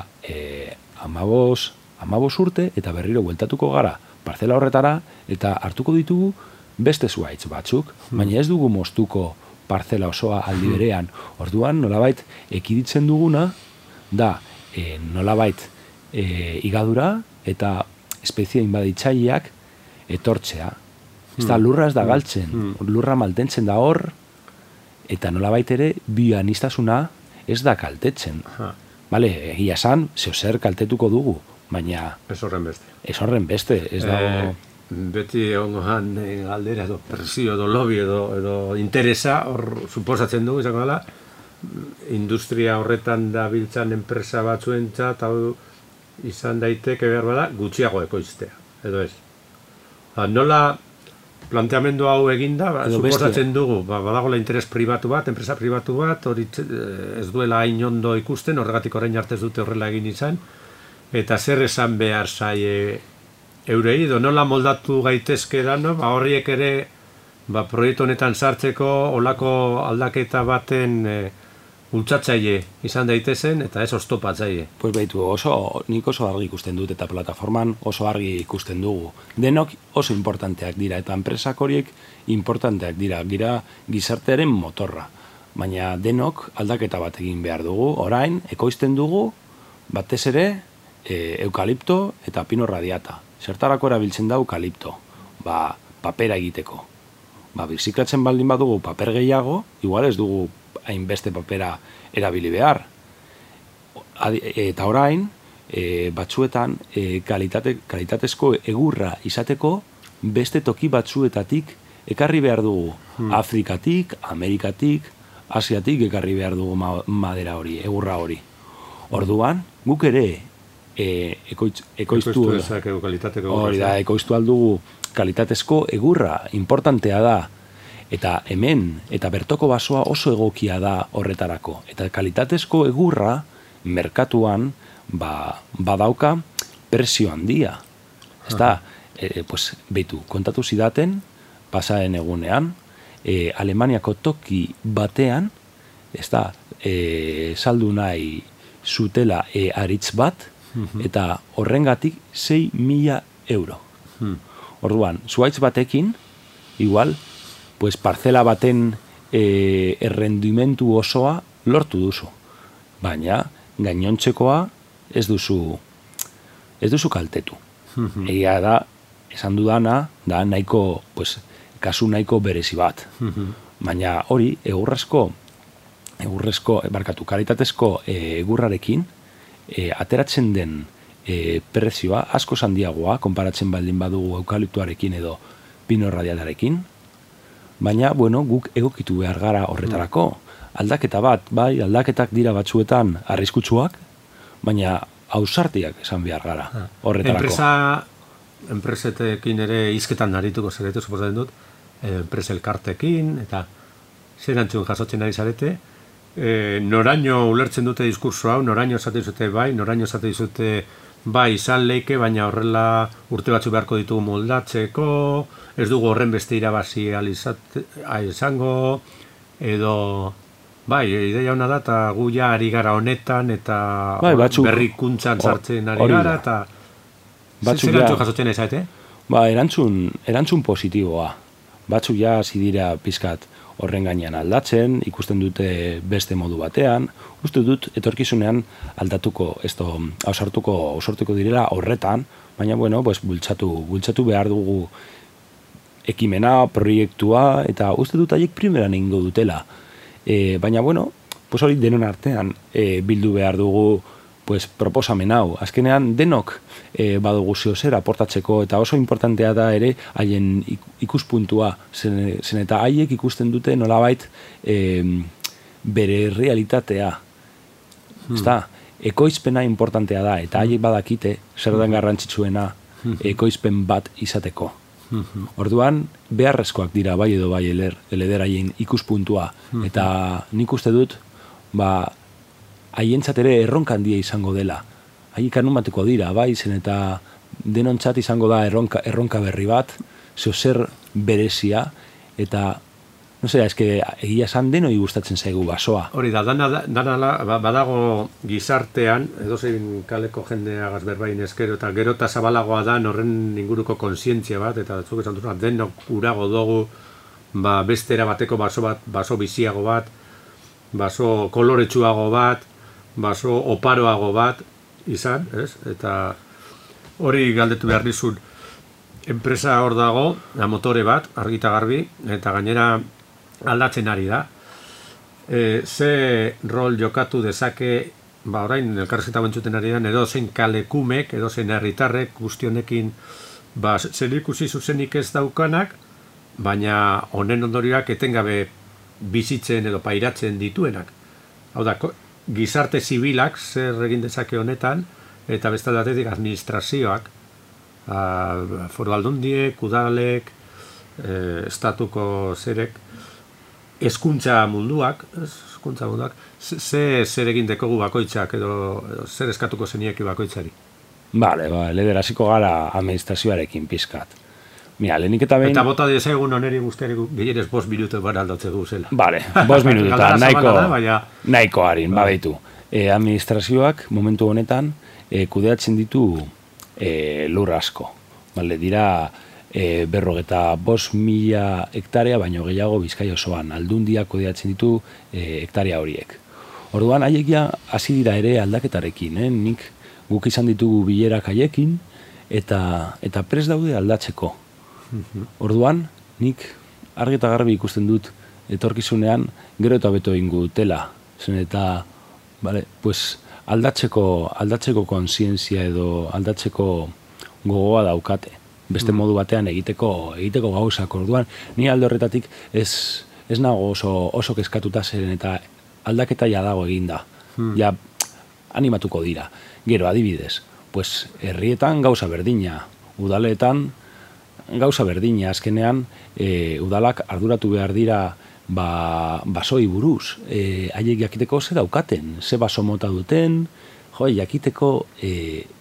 15 urte, eta berriro bueltatuko gara parcela horretara, eta hartuko ditugu beste zuaitz batzuk, baina ez dugu moztuko parcela osoa aldi berean. Orduan, nolabait, ekiditzen duguna, da, nolabait, higadura eta espezie inbaditzaileak etortzea. Ez da, lurra ez da galtzen, lurra maltentzen da hor, eta nolabait ere, bioaniztasuna ez da kaltetzen. Egia esan, zeozer kaltetuko dugu, baina... Ez horren beste. Ez dago... Beti ongoan galdera edo presio edo lobby edo interesa, hor suposatzen dugu, izango dela, industria horretan da biltzan enpresa batzuentzat, hau izan daiteke behar bada, gutxiago ekoiztea, edo ez. Nola planteamendu hau eginda, suposatzen dugu, badagoela interes pribatu bat, enpresa pribatu bat, hori ez duela hain ondo ikusten, horregatik orain arte ez dute horrela egin izan, eta zer esan behar zaie eurei, edo nola moldatu gaitezke da, horriek ere proiektu honetan sartzeko olako aldaketa baten bultzatzaile izan daitezen, eta ez oztopatzaile. Pues baitu, nik oso argi ikusten dut, eta plataforman oso argi ikusten dugu. Denok oso importanteak dira, eta enpresak horiek importanteak dira, gizartearen motorra. Baina denok aldaketa bat egin behar dugu, orain, ekoizten dugu, batez ere, eukalipto eta pino radiata. Zertarako erabiltzen da eukalipto? Papera egiteko. Birziklatzen baldin badugu paper gehiago, igual ez dugu hainbeste papera erabili behar. Eta orain, batzuetan, kalitatezko egurra izateko, beste toki batzuetatik ekarri behar dugu. Afrikatik, Amerikatik, Asiatik ekarri behar dugu madera hori, egurra hori. Orduan, guk ere ekoiztu aldugu kalitatezko egurra, importantea da, eta hemen, eta bertoko basoa oso egokia da horretarako. Eta kalitatezko egurra, merkatuan, badauka presio handia. Ezta, pues, beitu, kontatu zidaten, pasaren egunean, Alemaniako toki batean, ezta, saldu nahi zutela aritz bat, eta horrengatik 6.000 euro. Orduan, zuhaitz batekin, igual, pues, parcela baten errendimentu osoa lortu duzu. Baina, gainontzekoa ez duzu kaltetu. Egia da, esan dudana, da nahiko, pues, kasu nahiko berezi bat. Baina hori, kalitatezko egurrarekin, ateratzen den prezioa asko handiagoa, konparatzen baldin badugu eukaliptoarekin edo pino radialarekin, baina, bueno, guk egokitu behar gara horretarako. Aldaketa bat, bai, aldaketak dira batzuetan arriskutsuak, baina ausartiak esan behar gara horretarako. Enpresetekin ere hizketan arituko zaretu, suposatzen dut, enpresa elkartekin, eta zer antzun jasotzen ari zarete, noraino ulertzen dute diskurso hau, noraino esaten dizute bai, noraino esaten dizute bai izan leike, baina horrela urte batzu beharko ditugu moldatzeko, ez dugu horren beste irabazi izango, edo bai, ideia hona da, eta gu ja ari gara honetan, eta berrikuntzan sartzen ari gara, eta zer erantzun jasotzen ezate? Ba, erantzun positiboa. Batzuk ja hasi dira pizkat horren gainean aldatzen, ikusten dute beste modu batean, uste dut etorkizunean aldatuko, ausartuko direla horretan, baina, bueno, pues, bultzatu behar dugu ekimena, proiektua, eta uste dut haiek primeran egingo dutela. Baina, bueno, pues hori denon artean bildu behar dugu pues, proposamen hau. Azkenean denok badugu zer aportatzeko, eta oso importantea da ere haien ikuspuntua, zen eta haiek ikusten dute nolabait bere realitatea. Ezta, ekoizpena importantea da, eta haiek badakite zer den garrantzitsuena ekoizpen bat izateko. Orduan, beharrezkoak dira bai edo bai eleder haien ikuspuntua, eta nik uste dut, haientzat ere erronka handia izango dela. Haiek anumateko dira, bai, zen eta denontzat izango da erronka berri bat, zer berezia, eta, no sé, egia esan denoi gustatzen zaigu basoa. Hori da, badago gizartean, edozein kaleko jendeagaz berbain eskero, eta gero eta zabalagoa da horren inguruko kontzientzia bat, eta zuk esan duzuna, denok urago dugu, bestera bateko baso biziago bat, baso koloretsuago bat, baso oparoago bat izan, ez? Eta hori galdetu behar dizun, enpresa hor dago, motore bat, argi eta garbi, eta gainera aldatzen ari da. Ze rol jokatu dezake, orain elkarrizketa bentzuten ari da, edozein kalekumek, edozein herritarrek guztionekin zer ikusi zuzenik ez daukanak, baina honen ondorioak etengabe bizitzen edo pairatzen dituenak. Hau da, gizarte zibilak zer egin dezake honetan, eta beste aldatetik administrazioak, foru aldundiek, udalek, estatuko zerek, hezkuntza munduak, zer egin dekogu bakoitzak, edo zer eskatuko zenieki bakoitzari? Bale, leder hasiko gara administrazioarekin pizkat. Mira, lehenik eta behin... Eta bota dezagun oneri guztiari gehienez 5 minutu bara aldatze duzela. Bale, 5 minututa, nahiko harin, badaitu. Administrazioak momentu honetan kudeatzen ditu lur asko. Bale, dira 55.000 hektarea, baino gehiago Bizkaia osoan. Aldundiak kudeatzen ditu hektarea horiek. Orduan, haiek ja hasi dira ere aldaketarekin, nik guk izan ditugu bilerak haiekin, eta prest daude aldatzeko. Orduan, nik argi eta garbi ikusten dut etorkizunean gero eta beto ingo dutela. Zen eta, pues, aldatzeko kontzientzia edo aldatzeko gogoa daukate. Beste modu batean egiteko gauzak. Orduan, ni alde horretatik ez nago oso kezkatuta zeren eta aldaketa ja dago eginda. Ja animatuko dira. Gero, adibidez, pues, herrietan gauza berdina, udaletan gauza berdina, azkenean udalak arduratu behar dira basoi buruz, haiek jakiteko ze daukaten, ze baso mota duten, jakiteko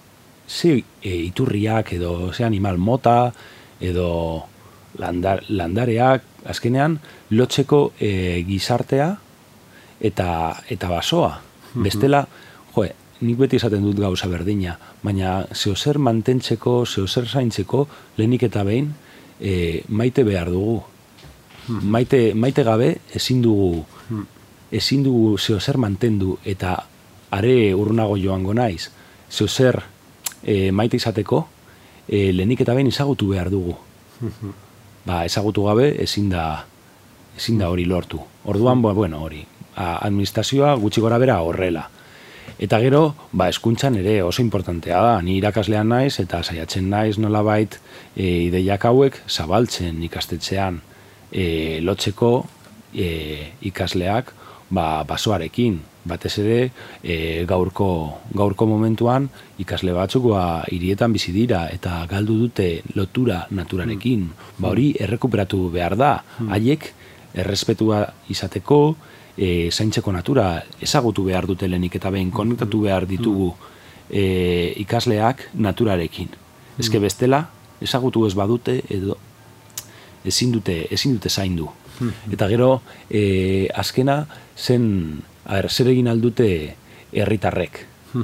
iturriak edo ze animal mota edo landareak azkenean lotzeko gizartea eta basoa. Bestela, nik beti esaten dut gauza berdina, baina zeozer mantentzeko, zeozer zaintzeko, lehenik eta behin maite behar dugu. Maite gabe ezin dugu zeozer mantendu eta are urrunago joango naiz. Zeozer maite izateko, lehenik eta behin ezagutu behar dugu. Ezagutu gabe ezin da hori lortu. Orduan, hori, administrazioa gutxi gora bera horrela. Eta gero, hezkuntzan ere oso importantea da. Ni irakaslean naiz eta saiatzen naiz nolabait ideiak hauek zabaltzen ikastetxean lotzeko ikasleak basoarekin. Batez ere, gaurko momentuan ikasle batzuk hirietan bizi dira eta galdu dute lotura naturarekin. Hori errekuperatu behar da. Haiek errespetua izateko, zaintzeko natura ezagutu behar dute lehenik eta behin konektatu behar ditugu ikasleak naturarekin. Ezke bestela, ezagutu ez badute edo ezin dute zaindu. Eta gero, azkena zer egin aldute herritarrek.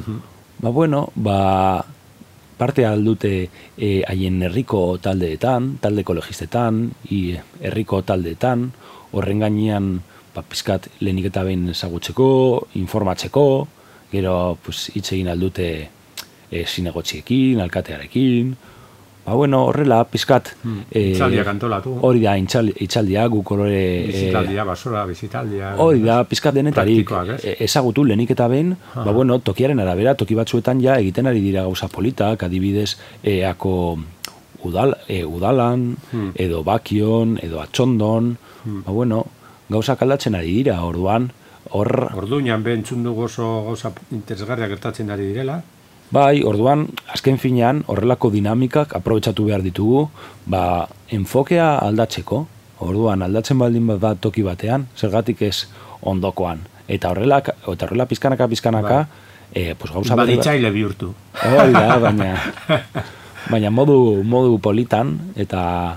Parte aldute haien herriko taldeetan, talde ekologistetan, herriko taldeetan, horren gainean pizkat lehenik eta behin ezagutzeko, informatzeko, gero hitz egin aldute zinegotxiekin, alkatearekin, horrela pizkat Itzaldiak antolatu. Hori da, itzaldia, gu kolore bizitaldia, basora, bizitaldia. Hori da, pizkat denetarik ezagutu lehenik eta behin, tokiaren arabera, toki batzuetan egiten ari dira gauza politak, adibidez eako udalan, edo bakion, edo atxondon, gauzak aldatzen ari dira, orduan Orduñan behentzun dugu oso gauza interesgarriak gertatzen ari direla. Orduan, azken finean, horrelako dinamikak aprobetxatu behar ditugu, enfokea aldatzeko, orduan aldatzen baldin bat toki batean, zergatik ez ondokoan. Eta horrela pizkanaka, gauza bat... Baditzaile bihurtu. Hori da, baina modu politan, eta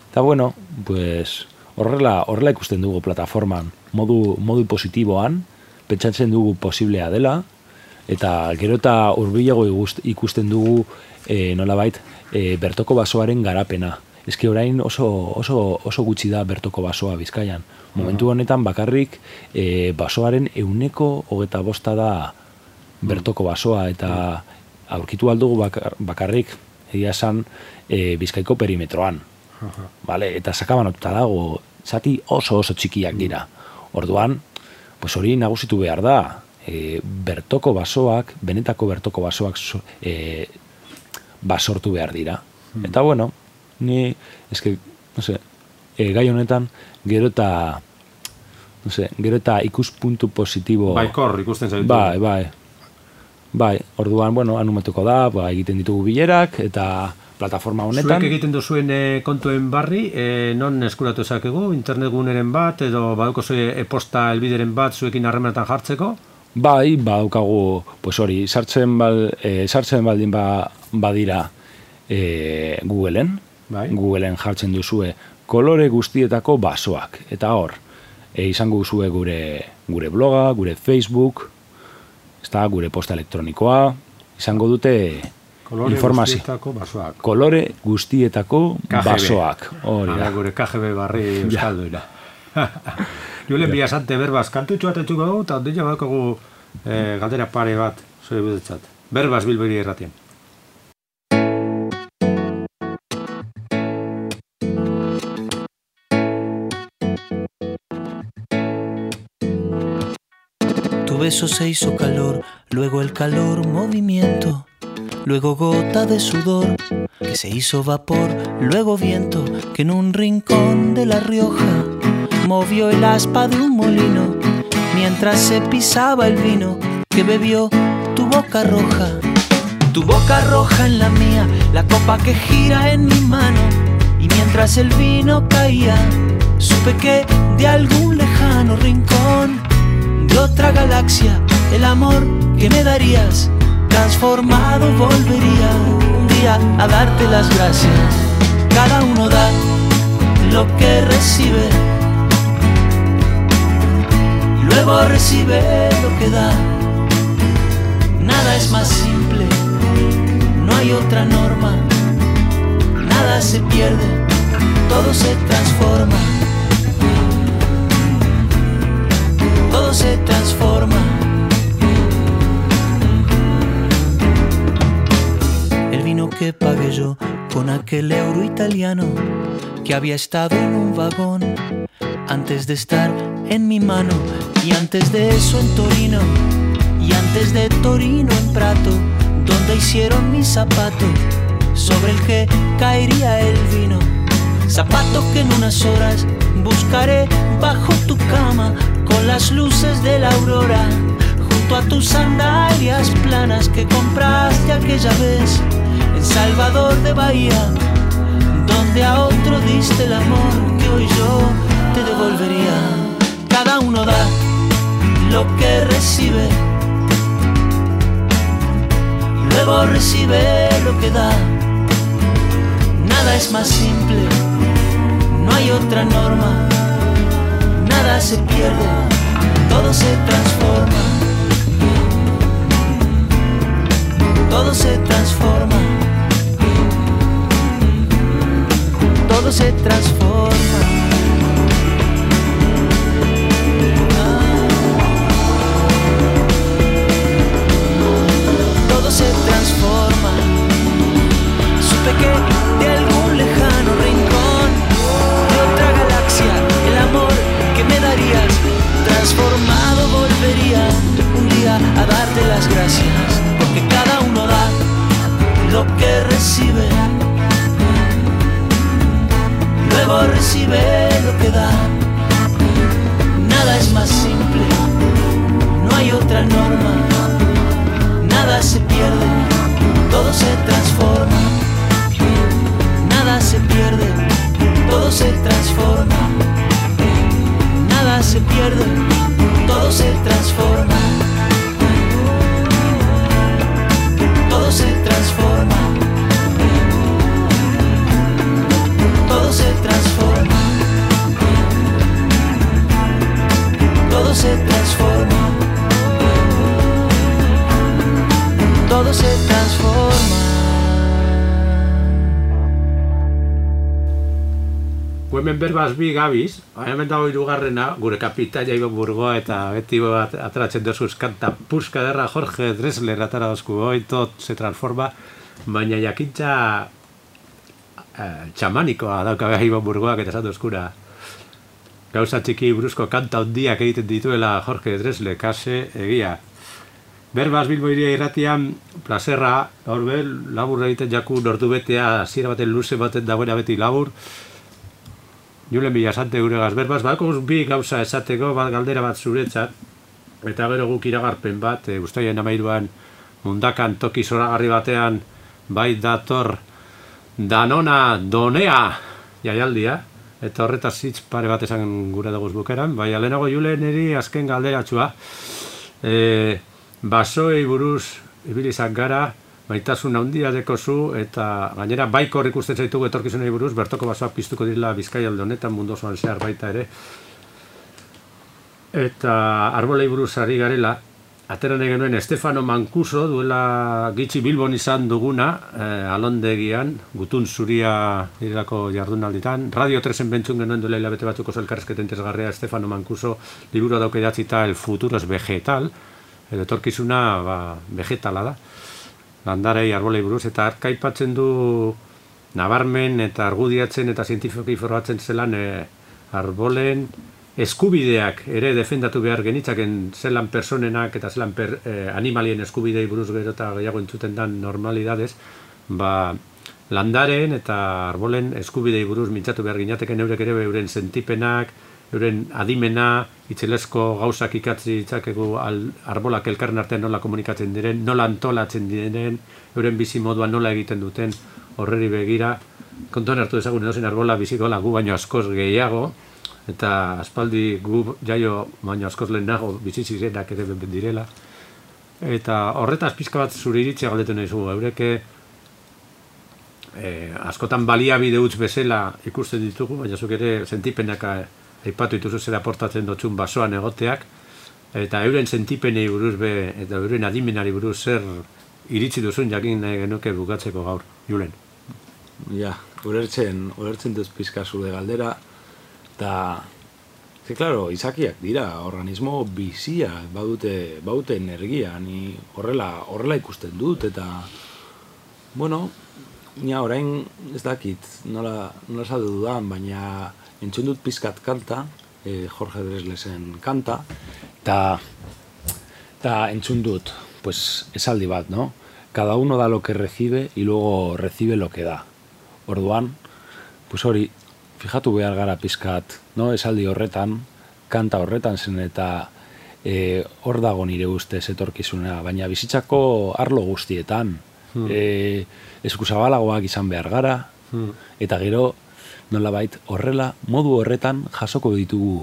horrela ikusten dugu plataforman, modu positiboan, pentsatzen dugu posiblea dela, eta gero eta hurbilago ikusten dugu nolabait bertoko basoaren garapena. Eske orain oso gutxi da bertoko basoa Bizkaian. Momentu honetan bakarrik basoaren 25% da bertoko basoa, eta aurkitu aldugu bakarrik egia esan Bizkaiko perimetroan. Eta sakabanotuta dago, zati oso txikiak dira. Orduan, hori nagusitu behar da. Bertoko basoak, benetako bertoko basoak basortu behar dira. Eta ni, gai honetan, gero eta ikuspuntu positibo... Baikor ikusten zaitu. Orduan, anumetuko da, egiten ditugu bilerak, eta plataforma honetan... Zuek egiten duzuen kontuen barri, non eskuratu ezakegu, internet guneren bat, edo baduko e-posta elbideren bat zuekin harremanetan jartzeko? Badaukagu, hori, sartzen baldin badira Googleen, Googleen jartzen duzue kolore guztietako basoak, eta hor, izango duzue gure bloga, gure Facebook, gure posta elektronikoa, izango dute informazio. Kolore guztietako basoak. Gure KGB barri euskalduena. Julen Biasante berbaz kantutxo bat etxuko dugu, eta ondila badukagu galdera pare bat, zure budetzat. Berbaz Bilbiri erratien. Tu beso se hizo calor, luego el calor movimiento, luego gota de sudor que se hizo vapor, luego viento que en un rincón de La Rioja movió el aspa de un molino mientras se pisaba el vino que bebió tu boca roja en la mía, la copa que gira en mi mano, y mientras el vino caía supe que de algún lejano rincón de otra galaxia el amor que me darías transformado volvería un día a darte las gracias. Cada uno da lo que recibe, luego recibe lo que da. Nada es más simple, no hay otra norma. Nada se pierde, todo se transforma. Todo se transforma. El vino que pagué yo con aquel euro italiano que había estado en un vagón antes de estar en mi mano, y antes de eso en Torino, y antes de Torino en Prato, donde hicieron mi zapato sobre el que caería el vino. Zapato que en unas horas buscaré bajo tu cama, con las luces de la aurora, junto a tus sandalias planas que compraste aquella vez en Salvador de Bahía, donde a otro diste el amor que hoy yo te devolvería. Cada uno da lo que recibe, luego recibe lo que da. Nada es más simple, no hay otra norma. Nada se pierde, todo se transforma. Todo se transforma. Todo se transforma. Todo se transforma. Supe que de algún lejano rincón de otra galaxia el amor que me darías transformado volvería un día a darte las gracias, porque cada uno da lo que recibe, luego recibe lo que da. Nada es más simple, no hay otra norma. Nada se pierde, todo se transforma. Nada se pierde, todo se transforma. Nada se pierde, todo se transforma. Todo se transforma. Todo se transforma. Todo se transforma. Todo se transforma. Hemen berbaz bi gabiz, hemen dago hirugarrena, gure kapitaia Ibon Burgoa, eta beti ateratzen dozuz kanta puska derra Jorge Drexler atara dozku, hoi tot se transforma, baina jakintza txamanikoa daukabe Ibon Burgoak eta esan dozkura. Gauza txiki buruzko kanta hondiak egiten dituela Jorge Drexler, kase egia. Berbaz Bilbo Hiria irratian, plazerra, gaur labur egiten jaku nordu betea, zira baten luze baten dagoena beti labur. Julen Villasante guregaz berbaz, badakoguz bi gauza esateko, bat galdera bat zuretzat, eta gero guk iragarpen bat, ustaiaren 13an mundakan toki zoragarri batean, bai dator Danona Donea jaialdia, eta horretaz hitz pare bat esan gure daguz bukeran, bai alenago Julen eri azken galderatxua, basoei buruz ibilizak gara, maitasun handia dekozu, eta gainera baikor ikusten zaitugu etorkizunei buruz, bertoko basoak piztuko direla Bizkaialde honetan, mundu osoan zehar baita ere. Eta arbolei buruz ari garela, ateran genuen Estefano Mancuso, duela gitxi Bilbon izan duguna, alondegian, gutun zuria direlako jardunalditan. Radio 3en bentzun genuen duela hilabete batzuk oso elkarrezketa interesgarria Estefano Mancuso, liburu dauka idatzita El futuro es vegetal, edo etorkizuna vegetala da. Landarei arbolei buruz, eta arkaipatzen du nabarmen eta argudiatzen eta zientifikoki formatzen zelan arbolen eskubideak ere defendatu behar genitzaken zelan personenak eta zelan animalien eskubidei buruz gero eta gehiago entzuten dan normalidadez, landaren eta arbolen eskubidei buruz mintzatu behar ginateken eurek ere euren sentipenak, euren adimena, itxelesko gauzak ikatzi ditzakegu arbolak elkarren artean nola komunikatzen diren, nola antolatzen diren, euren bizi moduan nola egiten duten, horreri begira. Kontuan hartu dezagun edozein arbola bizikola gu baino askoz gehiago, eta aspaldi gu jaio baino askoz lehenago bizi zirenak ere direla. Eta horretaz pizka bat zure iritzia galdetu nahi zu, eureke askotan baliabide utz bezala ikusten ditugu, baina zuk ere sentipenak aipatu dituzu zer aportatzen dotzun basoan egoteak, eta euren sentipenei buruz eta euren adimenari buruz zer iritzi duzun jakin nahi genuke bukatzeko gaur, Julen. Ja, ulertzen duz pizka zure galdera, eta, claro, izakiak dira, organismo bizia, baute energia, ni horrela ikusten dut, eta, bueno, ja, orain ez dakit, nola saldu dudan, baina entzun dut pizkat kanta, Jorge Dreslesen kanta, eta entzun dut, pues, esaldi bat, no? Cada uno da lo que recibe y luego recibe lo que da. Orduan, pues hori, fijatu behar gara pizkat, no? Esaldi horretan, kanta horretan zen eta hor dago nire ustez etorkizuna, baina bizitzako arlo guztietan. Eskuzabalagoak izan behar gara, eta gero, nolabait, horrela, modu horretan jasoko ditugu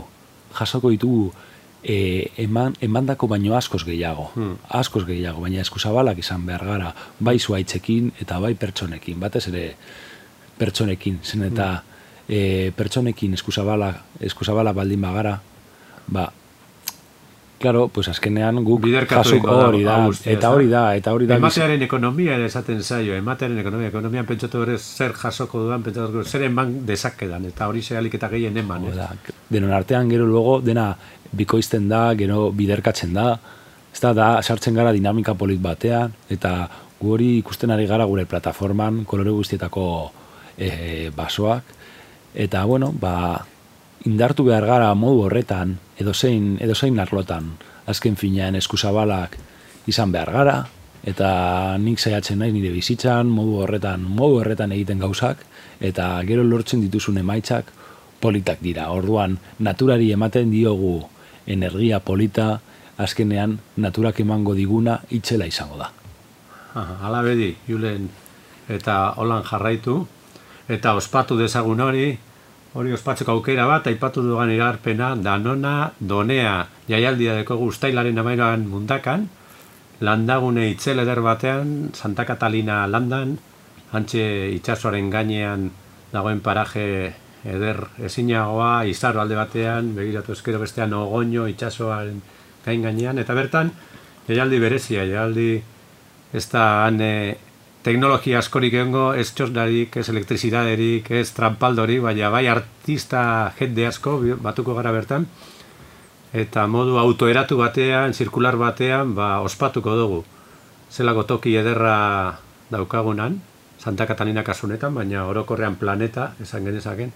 emandako baino askoz gehiago, baina eskuzabalak izan behar gara, bai zuaitzekin eta bai pertsonekin, batez ere pertsonekin, zen eta pertsonekin eskuzabala baldin bagara, ba, claro, pues azkenean guk jasoko hori da. Ematearen ekonomia ere esaten zaio, ekonomian pentsatu ere zer jasoko dudan, pentsatu zer eman dezakedan, eta hori zealik eta gehien eman. Denon artean gero luego dena bikoizten da, gero biderkatzen da, ez da sartzen gara dinamika polit batean, eta gu hori ikusten ari gara gure plataforman, kolore guztietako basoak, eta bueno, indartu behar gara modu horretan, edozein arlotan, azken finean eskuzabalak izan behar gara, eta nik saiatzen naiz nire bizitzan, modu horretan egiten gauzak, eta gero lortzen dituzun emaitzak politak dira. Orduan, naturari ematen diogu energia polita, azkenean naturak emango diguna itxela izango da. Hala bedi, Julen, eta holan jarraitu, eta ospatu dezagun hori ospatzeko aukera bat, aipatu dugan iragarpena, Danona Donea jaialdia dekogu uztailaren 13an Mundakan, landagune itzel eder batean, Santa Catalina landan, hantxe itsasoaren gainean dagoen paraje eder ezinagoa, izaro alde batean, begiratu eskero bestean Ogoño itsasoaren gainean, eta bertan, jaialdi berezia, ez da teknologia askorik egongo, ez txosnarik, ez elektrizidaderik, ez trampaldorik, baina bai artista jende asko batuko gara bertan, eta modu autoeratu batean, zirkular batean, ospatuko dugu. Zelako toki ederra daukagunan, Santa Catalina kasunetan, baina orokorrean planeta, esan genezaken,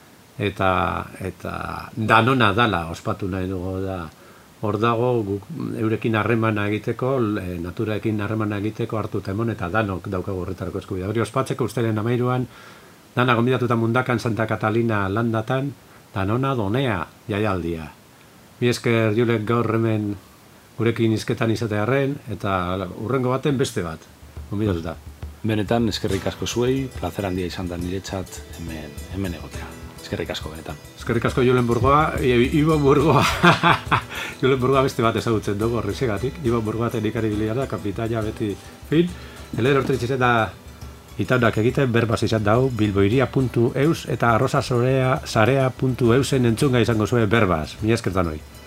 eta Danona dala ospatu nahi dugu da. Hor dago, eurekin harremana egiteko, naturaekin harremana egiteko hartu eta emon, eta danok daukagu horretarako eskubidea. Hori ospatzeko ustelen 13an, dana gonbidatuta Mundakan Santa Catalina landatan, Danona Donea jaialdia. Mi esker Julek gaur hemen gurekin hizketan izatearren, eta urrengo baten beste bat, gonbidatuta. Benetan, eskerrik asko zuei, plazer handia izan da niretzat hemen egotea. Eskerrik asko, benetan. Eskerrik asko Julen Burgoa, Ibon Burgoa. Julen Burgoa beste bat ezagutzen dugu horrezegatik. Ibon Burgoa teknikari bilia da, kapitaina beti fin. Heler hortritxizet da itaunak egiten, berbaz izan dau, bilboiria.eus eta arrosasarea.eusen entzunga izango zuen berbaz. Mi eskertan hoi.